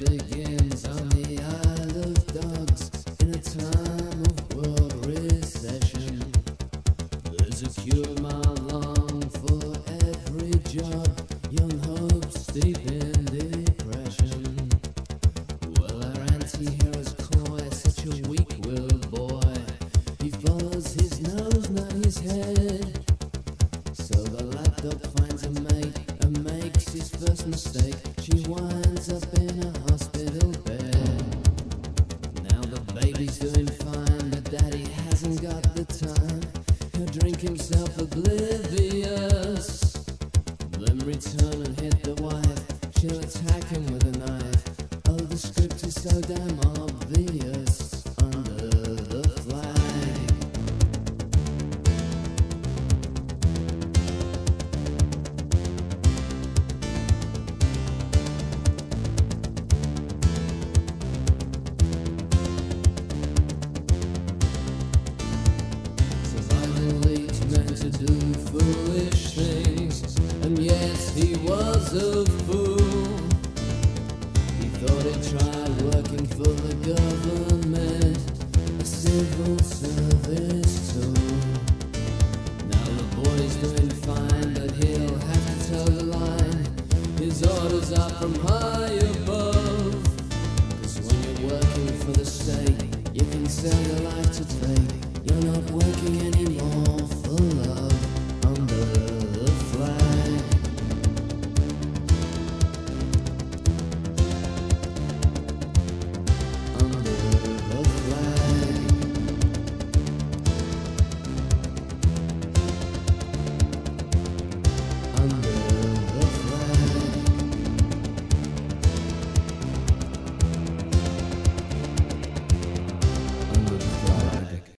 begins on the Isle of Dogs in a time of world recession. There's a cure mile long for every job, young hopes deep in depression. Well, our anti-hero's coy, such a weak-willed boy. He follows his nose, not his head. So the lapdog finds a mate and makes his first mistake. She winds up in a hospital bed. Now the baby's doing fine, but daddy hasn't got the time. He'll drink himself oblivious, then return and hit the wife. She'll attack him with a knife. Oh, the script is so damn obvious under the flag. To do foolish things, and yes, he was a fool. He thought he'd try working for the government, a civil service tool. Now the boy's doing fine, but he'll have to toe the line. His orders are from high above, 'cause when you're working for the state, you can sell your life to fate.